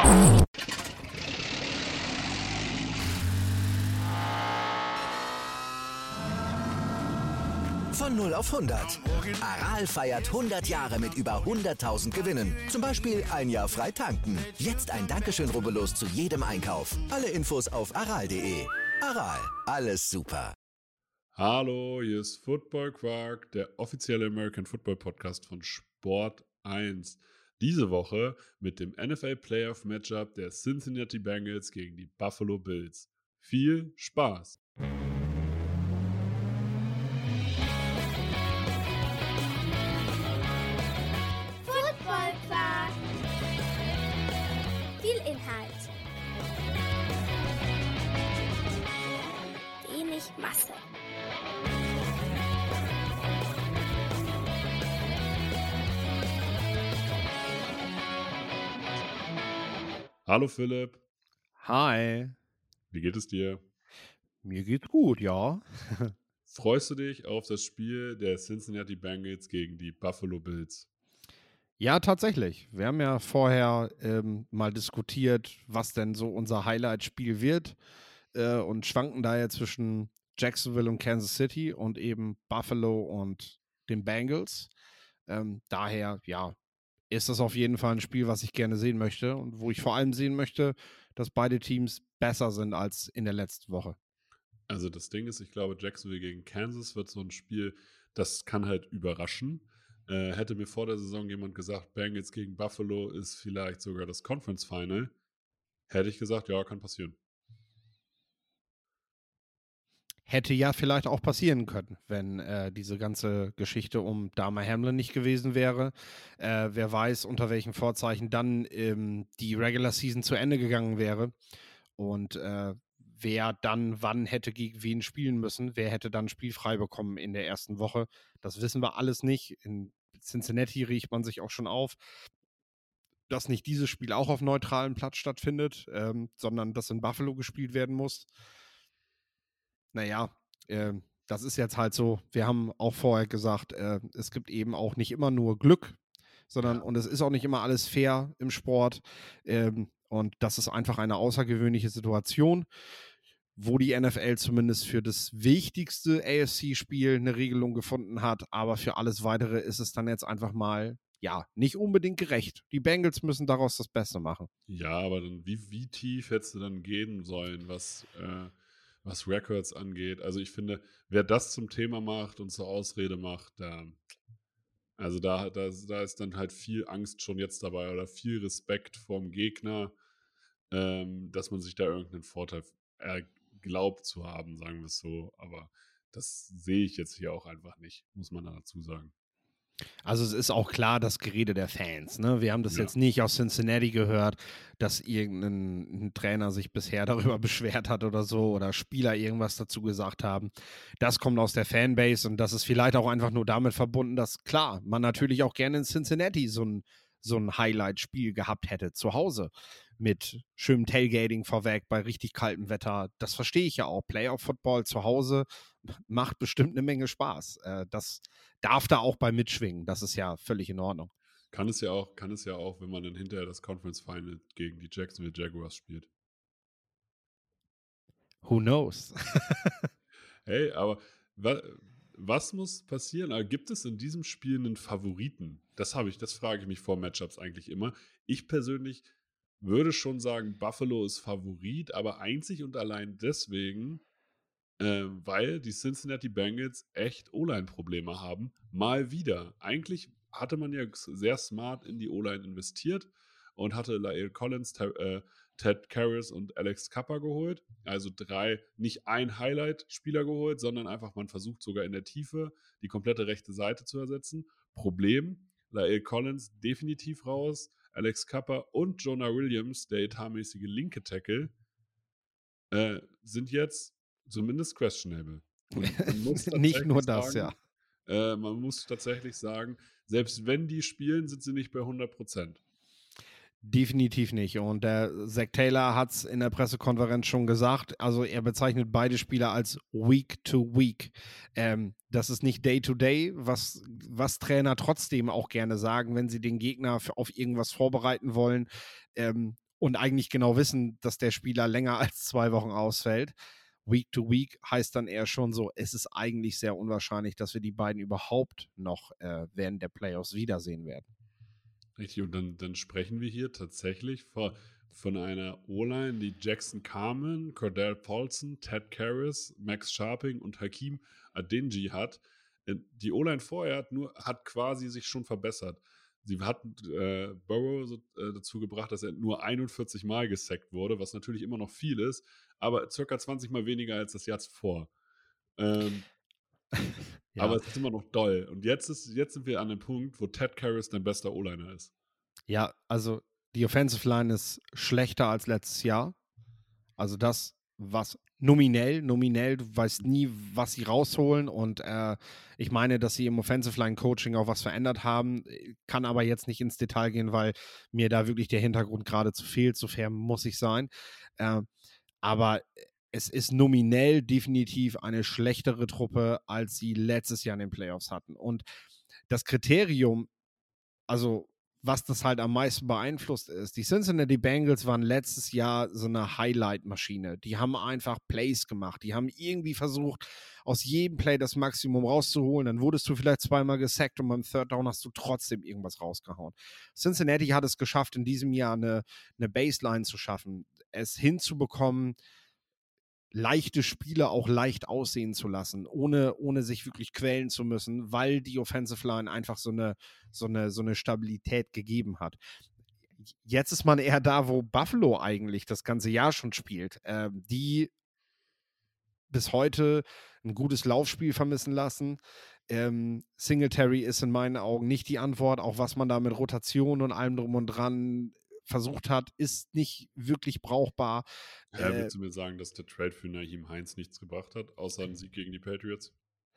Von 0 auf 100. Aral feiert 100 Jahre mit über 100.000 Gewinnen. Zum Beispiel ein Jahr frei tanken. Jetzt ein Dankeschön, rubbellos zu jedem Einkauf. Alle Infos auf aral.de. Aral, alles super. Hallo, hier ist Football Quark, der offizielle American Football Podcast von Sport 1. Diese Woche mit dem NFL Playoff Matchup der Cincinnati Bengals gegen die Buffalo Bills. Viel Spaß! Football Quark. Viel Inhalt. Wenig Masse. Hallo Philipp, Hi, wie geht es dir? mir geht's gut, ja. Freust du dich auf das Spiel der Cincinnati Bengals gegen die Buffalo Bills? Ja, tatsächlich. Wir haben ja vorher mal diskutiert, was denn so unser Highlight-Spiel wird und schwanken da ja zwischen Jacksonville und Kansas City und eben Buffalo und den Bengals. Daher, ja, ist das auf jeden Fall ein Spiel, was ich gerne sehen möchte und wo ich vor allem sehen möchte, dass beide Teams besser sind als in der letzten Woche. Also das Ding ist, ich glaube, Jacksonville gegen Kansas wird so ein Spiel, das kann halt überraschen. Hätte mir vor der Saison jemand gesagt, Bengals gegen Buffalo ist vielleicht sogar das Conference Final, hätte ich gesagt, ja, kann passieren. Hätte ja vielleicht auch passieren können, wenn diese ganze Geschichte um Damar Hamlin nicht gewesen wäre. Wer weiß, unter welchen Vorzeichen dann die Regular Season zu Ende gegangen wäre und wer dann wann hätte gegen wen spielen müssen, wer hätte dann spielfrei bekommen in der ersten Woche. Das wissen wir alles nicht. In Cincinnati riecht man sich auch schon auf, dass nicht dieses Spiel auch auf neutralem Platz stattfindet, sondern dass in Buffalo gespielt werden muss. Naja, das ist jetzt halt so. Wir haben auch vorher gesagt, es gibt eben auch nicht immer nur Glück, sondern und es ist auch nicht immer alles fair im Sport. Und das ist einfach eine außergewöhnliche Situation, wo die NFL zumindest für das wichtigste AFC-Spiel eine Regelung gefunden hat. Aber für alles Weitere ist es dann jetzt einfach mal, ja, nicht unbedingt gerecht. Die Bengals müssen daraus das Beste machen. Ja, aber dann wie tief hättest du dann gehen sollen, was Records angeht? Also ich finde, wer das zum Thema macht und zur Ausrede macht, also da ist dann halt viel Angst schon jetzt dabei oder viel Respekt vorm Gegner, dass man sich da irgendeinen Vorteil glaubt zu haben, sagen wir es so. Aber das sehe ich jetzt hier auch einfach nicht, muss man dazu sagen. Also es ist auch klar das Gerede der Fans. Ne? Wir haben das Ja. jetzt nicht aus Cincinnati gehört, dass irgendein Trainer sich bisher darüber beschwert hat oder so oder Spieler irgendwas dazu gesagt haben. Das kommt aus der Fanbase und das ist vielleicht auch einfach nur damit verbunden, dass klar, man natürlich auch gerne in Cincinnati so ein Highlight-Spiel gehabt hätte zu Hause mit schönem Tailgating vorweg bei richtig kaltem Wetter. Das verstehe ich ja auch. Playoff-Football zu Hause macht bestimmt eine Menge Spaß. Das darf da auch bei mitschwingen. Das ist ja völlig in Ordnung. Kann es ja auch, wenn man dann hinterher das Conference Final gegen die Jacksonville Jaguars spielt. Who knows? Hey, aber was muss passieren? Aber gibt es in diesem Spiel einen Favoriten? Das frage ich mich vor Matchups eigentlich immer. Ich persönlich würde schon sagen, Buffalo ist Favorit, aber einzig und allein deswegen, weil die Cincinnati Bengals echt O-Line-Probleme haben. Mal wieder. Eigentlich hatte man ja sehr smart in die O-Line investiert und hatte La'el Collins, Ted Karras und Alex Kappa geholt. Also nicht ein Highlight-Spieler geholt, sondern einfach, man versucht sogar in der Tiefe die komplette rechte Seite zu ersetzen. Problem, La'el Collins definitiv raus, Alex Kappa und Jonah Williams, der etatmäßige linke Tackle, sind jetzt zumindest questionable. Man muss Nicht nur das, sagen, man muss tatsächlich sagen, selbst wenn die spielen, sind sie nicht bei 100%. Definitiv nicht. Und der Zach Taylor hat es in der Pressekonferenz schon gesagt. Also er bezeichnet beide Spieler als Week to Week. Das ist nicht Day to Day, was Trainer trotzdem auch gerne sagen, wenn sie den Gegner auf irgendwas vorbereiten wollen. und eigentlich genau wissen, dass der Spieler länger als 2 Wochen ausfällt. Week to Week heißt dann eher schon so, es ist eigentlich sehr unwahrscheinlich, dass wir die beiden überhaupt noch während der Playoffs wiedersehen werden. Richtig, und dann sprechen wir hier tatsächlich von einer O-Line, die Jackson Carman, Cordell Paulson, Ted Karras, Max Sharping und Hakeem Adeniji hat. Die O-Line vorher hat quasi sich schon verbessert. Sie hat Burrow dazu gebracht, dass er nur 41 Mal gesackt wurde, was natürlich immer noch viel ist, aber circa 20 Mal weniger als das Jahr zuvor. Ja. Aber es ist immer noch doll. Und jetzt sind wir an dem Punkt, wo Ted Karras dein bester O-Liner ist. Ja, also die Offensive Line ist schlechter als letztes Jahr. Also das, was nominell, du weißt nie, was sie rausholen. Und ich meine, dass sie im Offensive Line Coaching auch was verändert haben, kann aber jetzt nicht ins Detail gehen, weil mir da wirklich der Hintergrund geradezu fehlt. So fair muss ich sein. Aber es ist nominell definitiv eine schlechtere Truppe, als sie letztes Jahr in den Playoffs hatten. Und das Kriterium, also was das halt am meisten beeinflusst ist, die Cincinnati Bengals waren letztes Jahr so eine Highlight-Maschine. Die haben einfach Plays gemacht. Die haben irgendwie versucht, aus jedem Play das Maximum rauszuholen. Dann wurdest du vielleicht zweimal gesackt und beim Third Down hast du trotzdem irgendwas rausgehauen. Cincinnati hat es geschafft, in diesem Jahr eine Baseline zu schaffen, es hinzubekommen, leichte Spiele auch leicht aussehen zu lassen, ohne sich wirklich quälen zu müssen, weil die Offensive Line einfach so eine Stabilität gegeben hat. Jetzt ist man eher da, wo Buffalo eigentlich das ganze Jahr schon spielt, die bis heute ein gutes Laufspiel vermissen lassen. Singletary ist in meinen Augen nicht die Antwort, auch was man da mit Rotation und allem drum und dran versucht hat, ist nicht wirklich brauchbar. Willst du mir sagen, dass der Trade für Nyheim Hines nichts gebracht hat, außer einen Sieg gegen die Patriots?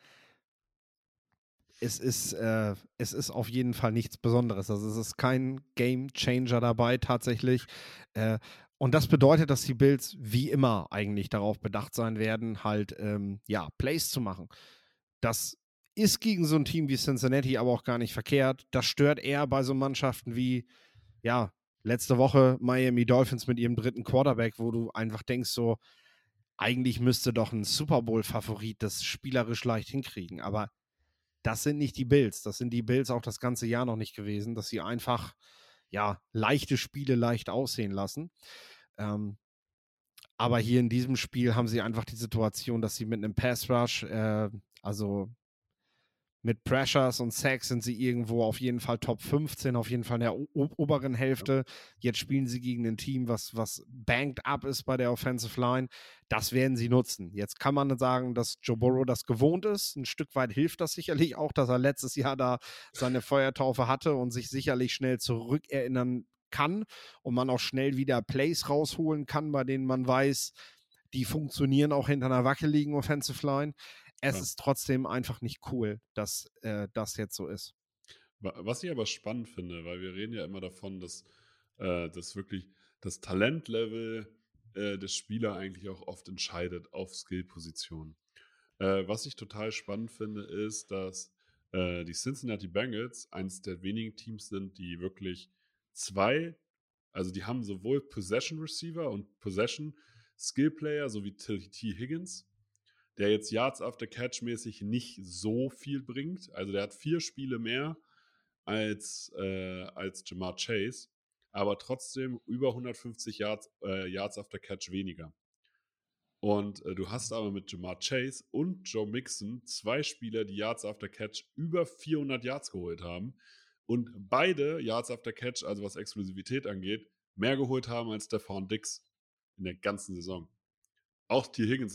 Es ist auf jeden Fall nichts Besonderes. Also es ist kein Game Changer dabei tatsächlich. Und das bedeutet, dass die Bills wie immer eigentlich darauf bedacht sein werden, halt Plays zu machen. Das ist gegen so ein Team wie Cincinnati aber auch gar nicht verkehrt. Das stört eher bei so Mannschaften wie, ja, letzte Woche Miami Dolphins mit ihrem dritten Quarterback, wo du einfach denkst so, eigentlich müsste doch ein Super Bowl-Favorit das spielerisch leicht hinkriegen. Aber das sind nicht die Bills. Das sind die Bills auch das ganze Jahr noch nicht gewesen, dass sie einfach, ja, leichte Spiele leicht aussehen lassen. Aber hier in diesem Spiel haben sie einfach die Situation, dass sie mit einem Pass-Rush, also mit Pressures und Sacks sind sie irgendwo auf jeden Fall Top 15, auf jeden Fall in der oberen Hälfte. Jetzt spielen sie gegen ein Team, was banked up ist bei der Offensive Line. Das werden sie nutzen. Jetzt kann man sagen, dass Joe Burrow das gewohnt ist. Ein Stück weit hilft das sicherlich auch, dass er letztes Jahr da seine Feuertaufe hatte und sich sicherlich schnell zurückerinnern kann und man auch schnell wieder Plays rausholen kann, bei denen man weiß, die funktionieren auch hinter einer wackeligen Offensive Line. Es ist trotzdem einfach nicht cool, dass das jetzt so ist. Was ich aber spannend finde, weil wir reden ja immer davon, dass wirklich das Talentlevel des Spielers eigentlich auch oft entscheidet auf Skillpositionen. Was ich total spannend finde, ist, dass die Cincinnati Bengals eines der wenigen Teams sind, die wirklich also die haben sowohl Possession Receiver und Possession Skill Player, so wie T. Higgins, der jetzt Yards after Catch mäßig nicht so viel bringt. Also der hat 4 Spiele mehr als Ja'Marr Chase, aber trotzdem über 150 Yards after Catch weniger. Und du hast aber mit Ja'Marr Chase und Joe Mixon 2 Spieler, die Yards after Catch über 400 Yards geholt haben und beide Yards after Catch, also was Explosivität angeht, mehr geholt haben als Stephon Diggs in der ganzen Saison. Auch T. Higgins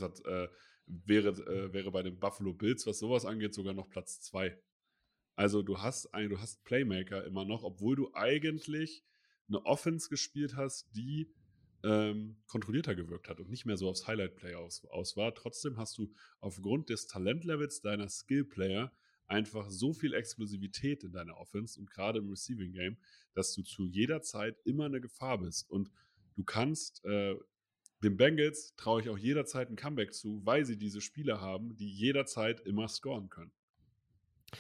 wäre bei den Buffalo Bills, was sowas angeht, sogar noch Platz 2. Also du hast Playmaker immer noch, obwohl du eigentlich eine Offense gespielt hast, die kontrollierter gewirkt hat und nicht mehr so aufs Highlight-Play aus war. Trotzdem hast du aufgrund des Talentlevels deiner Skill-Player einfach so viel Explosivität in deiner Offense und gerade im Receiving-Game, dass du zu jeder Zeit immer eine Gefahr bist. Und du kannst den Bengals traue ich auch jederzeit ein Comeback zu, weil sie diese Spieler haben, die jederzeit immer scoren können.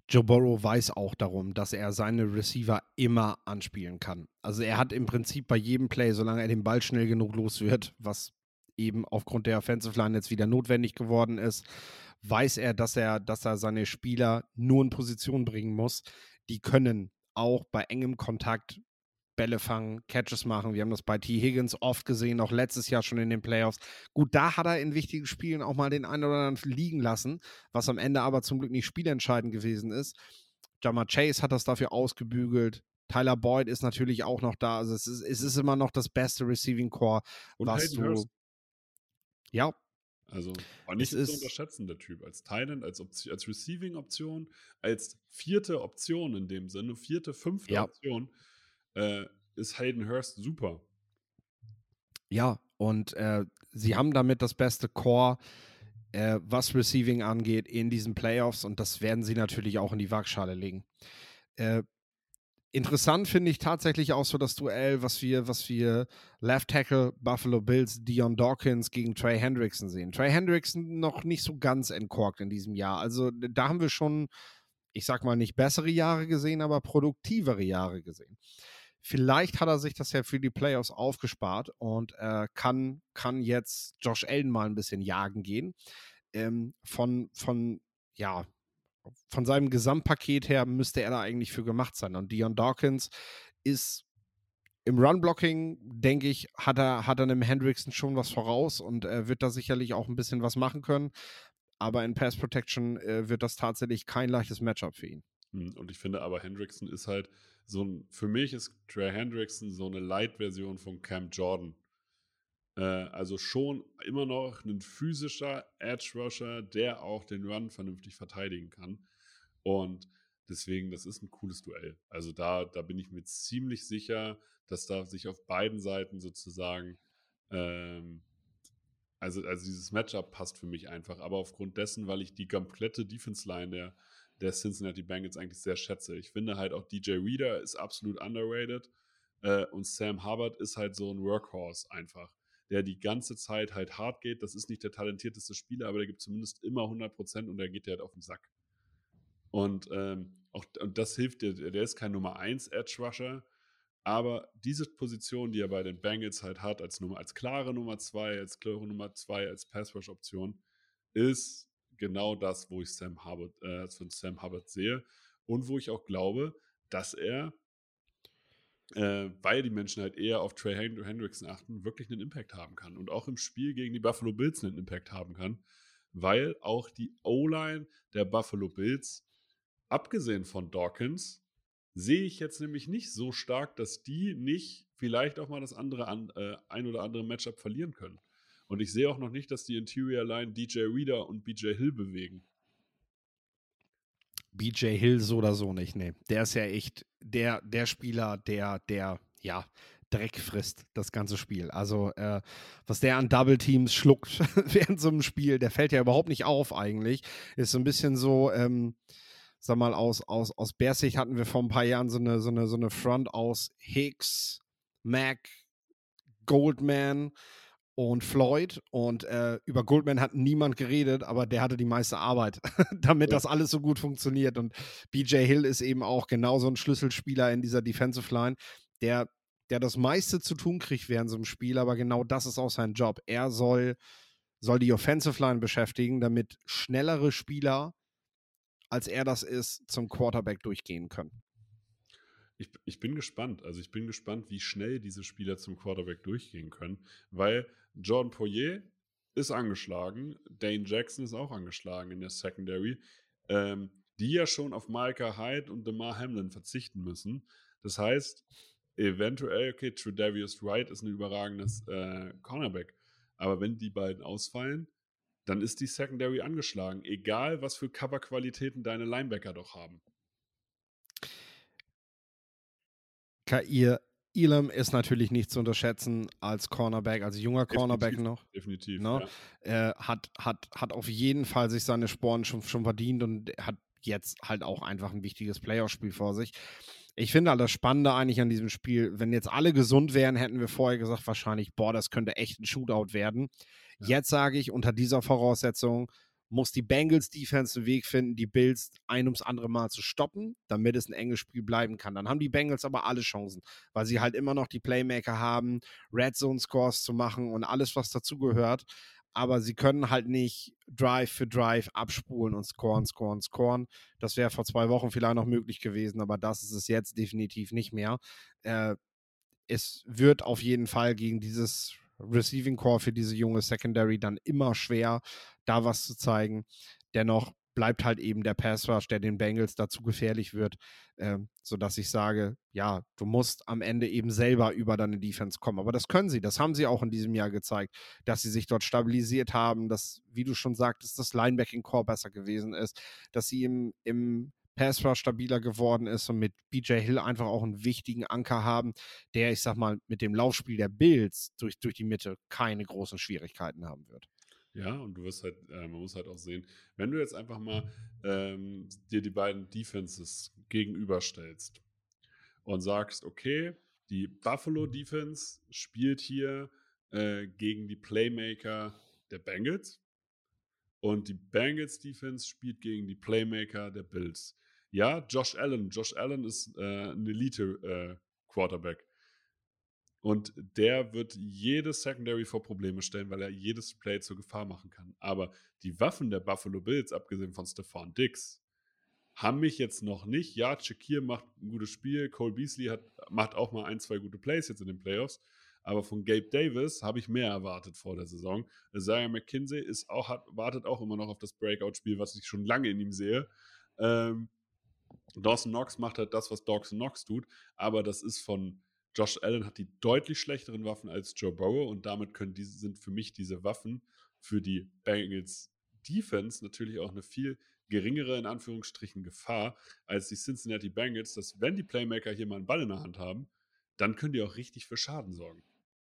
Joe Burrow weiß auch darum, dass er seine Receiver immer anspielen kann. Also er hat im Prinzip bei jedem Play, solange er den Ball schnell genug los wird, was eben aufgrund der Offensive Line jetzt wieder notwendig geworden ist, weiß er, dass er seine Spieler nur in Position bringen muss. Die können auch bei engem Kontakt Bälle fangen, Catches machen. Wir haben das bei T. Higgins oft gesehen, auch letztes Jahr schon in den Playoffs. Gut, da hat er in wichtigen Spielen auch mal den einen oder anderen liegen lassen, was am Ende aber zum Glück nicht spielentscheidend gewesen ist. Ja'Marr Chase hat das dafür ausgebügelt. Tyler Boyd ist natürlich auch noch da. Also es ist immer noch das beste Receiving Core, Und was Hayden du... Hurst. Ja, Also war nicht Es zu ist- unterschätzen, der Typ. Als Tight End, als Receiving-Option, als vierte Option in dem Sinne, fünfte Ja. Option, ist Hayden Hurst super. Ja, und sie haben damit das beste Core, was Receiving angeht, in diesen Playoffs, und das werden sie natürlich auch in die Waagschale legen. Interessant finde ich tatsächlich auch so das Duell, was wir Left Tackle Buffalo Bills Dion Dawkins gegen Trey Hendrickson sehen. Trey Hendrickson noch nicht so ganz entkorkt in diesem Jahr. Also da haben wir schon, ich sag mal, nicht bessere Jahre gesehen, aber produktivere Jahre gesehen. Vielleicht hat er sich das ja für die Playoffs aufgespart und kann jetzt Josh Allen mal ein bisschen jagen gehen. Von seinem Gesamtpaket her müsste er da eigentlich für gemacht sein. Und Dion Dawkins ist im Run-Blocking, denke ich, hat er einem Hendrickson schon was voraus und wird da sicherlich auch ein bisschen was machen können. Aber in Pass Protection wird das tatsächlich kein leichtes Matchup für ihn. Und ich finde aber, Hendrickson ist halt für mich ist Trey Hendrickson so eine Light-Version von Cam Jordan. Also schon immer noch ein physischer Edge-Rusher, der auch den Run vernünftig verteidigen kann. Und deswegen, das ist ein cooles Duell. Also da bin ich mir ziemlich sicher, dass da sich auf beiden Seiten sozusagen, also dieses Matchup passt für mich einfach. Aber aufgrund dessen, weil ich die komplette Defense-Line der Cincinnati Bengals eigentlich sehr schätze. Ich finde halt auch DJ Reader ist absolut underrated und Sam Hubbard ist halt so ein Workhorse einfach, der die ganze Zeit halt hart geht. Das ist nicht der talentierteste Spieler, aber der gibt zumindest immer 100% und der geht dir halt auf den Sack. Und und das hilft dir. Der ist kein Nummer 1 Edge Rusher, aber diese Position, die er bei den Bengals halt hat, als klare Nummer 2, als Pass Rush Option, ist genau das, wo ich von Sam Hubbard sehe und wo ich auch glaube, dass er, weil die Menschen halt eher auf Trey Hendrickson achten, wirklich einen Impact haben kann und auch im Spiel gegen die Buffalo Bills einen Impact haben kann, weil auch die O-Line der Buffalo Bills, abgesehen von Dawkins, sehe ich jetzt nämlich nicht so stark, dass die nicht vielleicht auch mal das ein oder andere Matchup verlieren können. Und ich sehe auch noch nicht, dass die Interior Line DJ Reader und BJ Hill bewegen. BJ Hill so oder so nicht, nee. Der ist ja echt der Spieler, der Dreck frisst, das ganze Spiel. Also, was der an Double Teams schluckt während so einem Spiel, der fällt ja überhaupt nicht auf eigentlich. Ist so ein bisschen so, sag mal, aus Bears-Sicht hatten wir vor ein paar Jahren so eine Front aus Hicks, Mack, Goldman und Floyd, und über Goldman hat niemand geredet, aber der hatte die meiste Arbeit, damit das alles so gut funktioniert. Und BJ Hill ist eben auch genauso ein Schlüsselspieler in dieser Defensive Line, der das meiste zu tun kriegt während so einem Spiel, aber genau das ist auch sein Job. Er soll die Offensive Line beschäftigen, damit schnellere Spieler, als er das ist, zum Quarterback durchgehen können. Ich bin gespannt. Also ich bin gespannt, wie schnell diese Spieler zum Quarterback durchgehen können, weil Jordan Poyer ist angeschlagen, Dane Jackson ist auch angeschlagen in der Secondary, die ja schon auf Micah Hyde und Damar Hamlin verzichten müssen. Das heißt, eventuell, okay, Tre'Davious Wright ist ein überragendes Cornerback, aber wenn die beiden ausfallen, dann ist die Secondary angeschlagen, egal was für Coverqualitäten deine Linebacker doch haben. Kair Elam ist natürlich nicht zu unterschätzen als Cornerback, als junger Cornerback noch. Definitiv, ne? ja. Hat auf jeden Fall sich seine Sporen schon verdient und hat jetzt halt auch einfach ein wichtiges Playoff-Spiel vor sich. Ich finde halt das Spannende eigentlich an diesem Spiel, wenn jetzt alle gesund wären, hätten wir vorher gesagt, wahrscheinlich, das könnte echt ein Shootout werden. Ja. Jetzt sage ich, unter dieser Voraussetzung muss die Bengals-Defense einen Weg finden, die Bills ein ums andere Mal zu stoppen, damit es ein enges Spiel bleiben kann. Dann haben die Bengals aber alle Chancen, weil sie halt immer noch die Playmaker haben, Red-Zone-Scores zu machen und alles, was dazugehört. Aber sie können halt nicht Drive für Drive abspulen und scoren. Das wäre vor 2 Wochen vielleicht noch möglich gewesen, aber das ist es jetzt definitiv nicht mehr. Es wird auf jeden Fall gegen dieses Receiving Core für diese junge Secondary dann immer schwer, da was zu zeigen. Dennoch bleibt halt eben der Pass Rush, der den Bengals dazu gefährlich wird, sodass ich sage, ja, du musst am Ende eben selber über deine Defense kommen. Aber das können sie, das haben sie auch in diesem Jahr gezeigt, dass sie sich dort stabilisiert haben, dass, wie du schon sagtest, das Linebacking Core besser gewesen ist, dass sie im Pass Rush stabiler geworden ist und mit BJ Hill einfach auch einen wichtigen Anker haben, der, ich sag mal, mit dem Laufspiel der Bills durch die Mitte keine großen Schwierigkeiten haben wird. Ja, und du wirst halt, man muss halt auch sehen, wenn du jetzt einfach mal dir die beiden Defenses gegenüberstellst und sagst, okay, die Buffalo Defense spielt hier gegen die Playmaker der Bengals und die Bengals Defense spielt gegen die Playmaker der Bills. Ja, Josh Allen ist ein Elite Quarterback. Und der wird jede Secondary vor Probleme stellen, weil er jedes Play zur Gefahr machen kann. Aber die Waffen der Buffalo Bills, abgesehen von Stephon Diggs, haben mich jetzt noch nicht. Ja, Shakir macht ein gutes Spiel, Cole Beasley macht auch mal 1, 2 gute Plays jetzt in den Playoffs. Aber von Gabe Davis habe ich mehr erwartet vor der Saison. Isaiah McKenzie wartet auch immer noch auf das Breakout-Spiel, was ich schon lange in ihm sehe. Dawson Knox macht halt das, was Dawson Knox tut. Aber das ist von Josh Allen hat die deutlich schlechteren Waffen als Joe Burrow und damit sind für mich diese Waffen für die Bengals Defense natürlich auch eine viel geringere, in Anführungsstrichen, Gefahr als die Cincinnati Bengals, dass wenn die Playmaker hier mal einen Ball in der Hand haben, dann können die auch richtig für Schaden sorgen.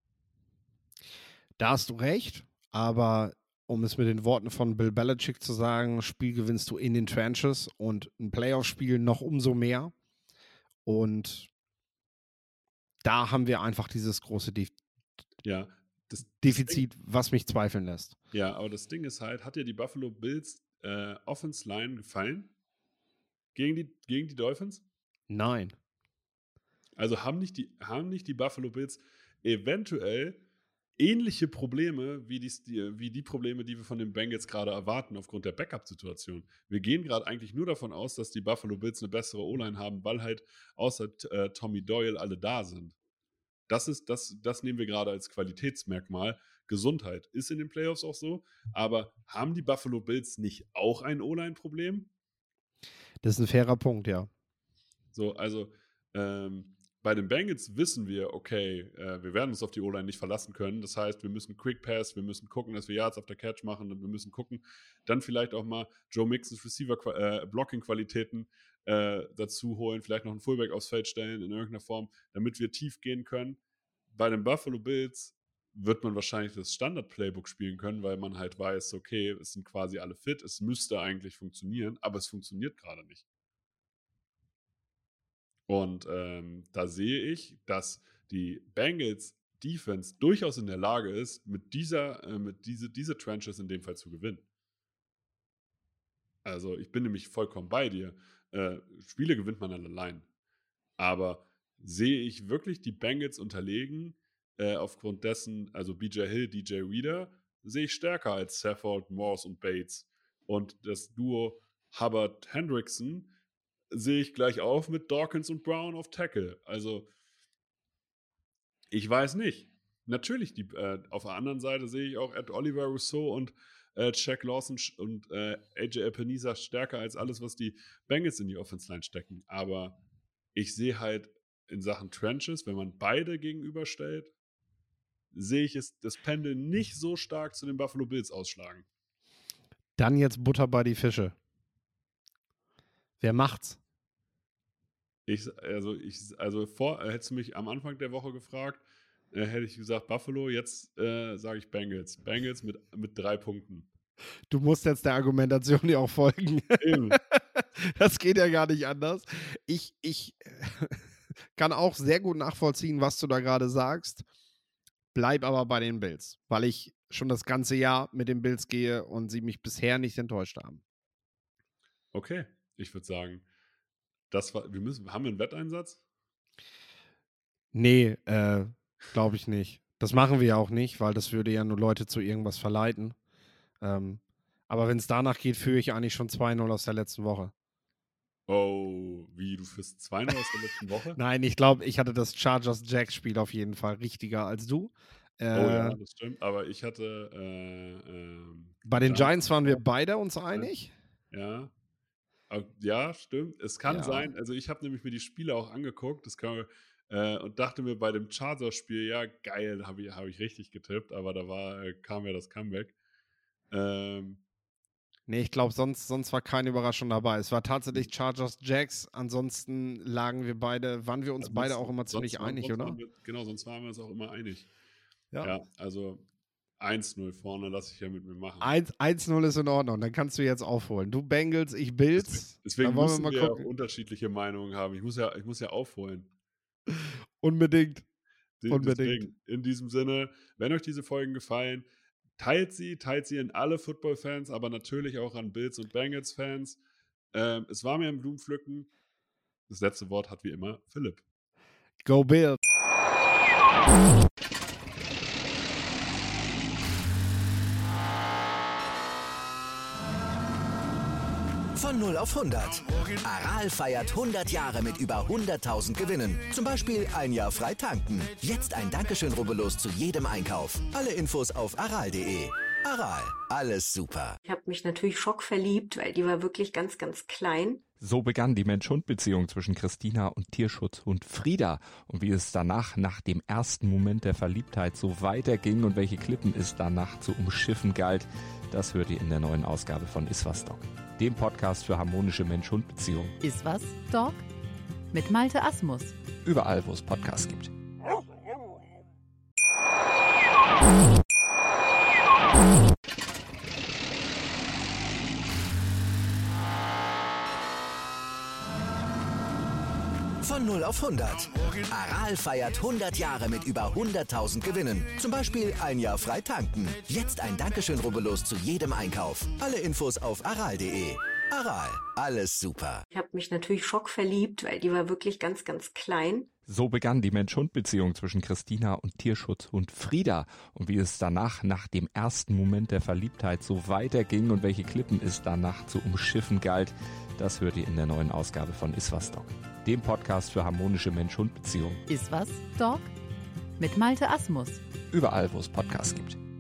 Da hast du recht, aber um es mit den Worten von Bill Belichick zu sagen, Spiel gewinnst du in den Trenches und ein Playoff-Spiel noch umso mehr. Und da haben wir einfach dieses große Defizit, was mich zweifeln lässt. Ja, aber das Ding ist halt, hat dir die Buffalo Bills Offense Line gefallen? Gegen die Dolphins? Nein. Also haben nicht die Buffalo Bills eventuell ähnliche Probleme wie die Probleme, die wir von den Bengals gerade erwarten aufgrund der Backup-Situation. Wir gehen gerade eigentlich nur davon aus, dass die Buffalo Bills eine bessere O-Line haben, weil halt außer Tommy Doyle alle da sind. Das nehmen wir gerade als Qualitätsmerkmal. Gesundheit ist in den Playoffs auch so, aber haben die Buffalo Bills nicht auch ein O-Line-Problem? Das ist ein fairer Punkt, ja. So, also bei den Bengals wissen wir, okay, wir werden uns auf die O-Line nicht verlassen können. Das heißt, wir müssen Quick Pass, wir müssen gucken, dass wir Yards after Catch machen und wir müssen gucken, dann vielleicht auch mal Joe Mixons Receiver-Blocking-Qualitäten dazu holen, vielleicht noch einen Fullback aufs Feld stellen in irgendeiner Form, damit wir tief gehen können. Bei den Buffalo Bills wird man wahrscheinlich das Standard-Playbook spielen können, weil man halt weiß, okay, es sind quasi alle fit, es müsste eigentlich funktionieren, aber es funktioniert gerade nicht. Und da sehe ich, dass die Bengals Defense durchaus in der Lage ist, diese Trenches in dem Fall zu gewinnen. Also ich bin nämlich vollkommen bei dir. Spiele gewinnt man allein. Aber sehe ich wirklich die Bengals unterlegen, aufgrund dessen, also BJ Hill, DJ Reader, sehe ich stärker als Saffold, Morse und Bates. Und das Duo Hubbard-Hendrickson sehe ich gleich auf mit Dawkins und Brown auf Tackle. Also, ich weiß nicht. Natürlich, auf der anderen Seite sehe ich auch Oliver Rousseau und Shaq Lawson und AJ Epenesa stärker als alles, was die Bengals in die Offense-Line stecken. Aber ich sehe halt in Sachen Trenches, wenn man beide gegenüberstellt, sehe ich das Pendel nicht so stark zu den Buffalo Bills ausschlagen. Dann jetzt Butter bei die Fische. Wer macht's? Hättest du mich am Anfang der Woche gefragt, hätte ich gesagt Buffalo, jetzt sage ich Bengals. Bengals mit 3 Punkten. Du musst jetzt der Argumentation ja auch folgen. Das geht ja gar nicht anders. Ich kann auch sehr gut nachvollziehen, was du da gerade sagst. Bleib aber bei den Bills, weil ich schon das ganze Jahr mit den Bills gehe und sie mich bisher nicht enttäuscht haben. Okay, ich würde sagen, haben wir einen Wetteinsatz? Nee, glaube ich nicht. Das machen wir ja auch nicht, weil das würde ja nur Leute zu irgendwas verleiten. Aber wenn es danach geht, führe ich eigentlich schon 2-0 aus der letzten Woche. Oh, wie, du führst 2-0 aus der letzten Woche? Nein, ich glaube, ich hatte das Chargers-Jacks-Spiel auf jeden Fall richtiger als du. Oh ja, das stimmt. Aber ich hatte bei den Giants waren wir beide uns einig. Ja. Ja, stimmt. Es kann Ja. sein. Also ich habe nämlich mir die Spiele auch angeguckt. Und dachte mir bei dem Chargers-Spiel, ja, geil, hab ich richtig getippt, aber da kam ja das Comeback. Nee, ich glaube, sonst war keine Überraschung dabei. Es war tatsächlich Chargers-Jacks. Ansonsten waren wir uns beide auch immer ziemlich einig, oder? Sonst waren wir uns auch immer einig. Ja. Ja, also 1-0 vorne lasse ich ja mit mir machen. 1-0 ist in Ordnung, dann kannst du jetzt aufholen. Du Bengals, ich Bills. Deswegen müssen wir auch unterschiedliche Meinungen haben. Ich muss ja aufholen. Unbedingt. Deswegen, in diesem Sinne, wenn euch diese Folgen gefallen, teilt sie in alle Football-Fans, aber natürlich auch an Bills- und Bengals-Fans. Es war mir ein Blumenpflücken. Das letzte Wort hat wie immer Philipp. Go Bills. Von 0 auf 100. Aral feiert 100 Jahre mit über 100.000 Gewinnen. Zum Beispiel ein Jahr frei tanken. Jetzt ein Dankeschön, rubbellos zu jedem Einkauf. Alle Infos auf aral.de. Aral, alles super. Ich habe mich natürlich schockverliebt, weil die war wirklich ganz, ganz klein. So begann die Mensch-Hund-Beziehung zwischen Christina und Tierschutzhund Frieda. Und wie es danach, nach dem ersten Moment der Verliebtheit, so weiterging und welche Klippen es danach zu umschiffen galt, das hört ihr in der neuen Ausgabe von Iswas Dog, dem Podcast für harmonische Mensch-Hund-Beziehungen. Iswas Dog mit Malte Asmus. Überall, wo es Podcasts gibt. Von 0 auf 100. Aral feiert 100 Jahre mit über 100.000 Gewinnen. Zum Beispiel ein Jahr frei tanken. Jetzt ein Dankeschön, rubbellos zu jedem Einkauf. Alle Infos auf aral.de. Aral, alles super. Ich habe mich natürlich schockverliebt, weil die war wirklich ganz, ganz klein. So begann die Mensch-Hund-Beziehung zwischen Christina und Tierschutzhund Frieda. Und wie es danach, nach dem ersten Moment der Verliebtheit, so weiterging und welche Klippen es danach zu umschiffen galt, das hört ihr in der neuen Ausgabe von Iswas Dog, dem Podcast für harmonische Mensch-Hund-Beziehungen. Iswas Dog mit Malte Asmus. Überall, wo es Podcasts gibt.